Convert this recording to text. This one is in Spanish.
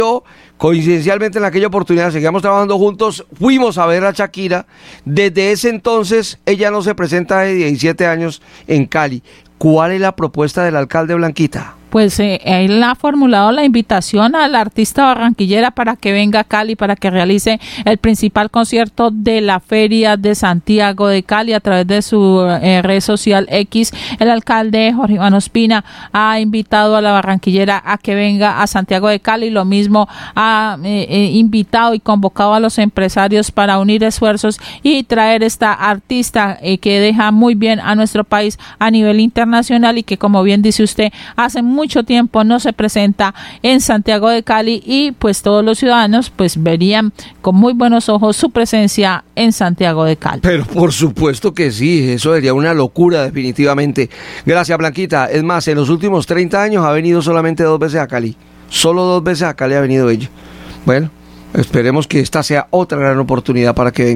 Coincidencialmente en aquella oportunidad seguíamos trabajando juntos, fuimos a ver a Shakira. Desde ese entonces ella no se presenta de 17 años en Cali. ¿Cuál es la propuesta del alcalde, Blanquita? Pues él ha formulado la invitación a la artista barranquillera para que venga a Cali, para que realice el principal concierto de la Feria de Santiago de Cali a través de su red social X. El alcalde Jorge Iván Ospina ha invitado a la barranquillera a que venga a Santiago de Cali. Lo mismo ha invitado y convocado a los empresarios para unir esfuerzos y traer esta artista que deja muy bien a nuestro país a nivel internacional y que, como bien dice usted, hace mucho tiempo no se presenta en Santiago de Cali, y pues todos los ciudadanos pues verían con muy buenos ojos su presencia en Santiago de Cali. Pero por supuesto que sí, eso sería una locura definitivamente. Gracias, Blanquita. Es más, en los últimos 30 años ha venido solamente 2 veces a Cali. Solo 2 veces a Cali ha venido ella. Bueno, esperemos que esta sea otra gran oportunidad para que venga.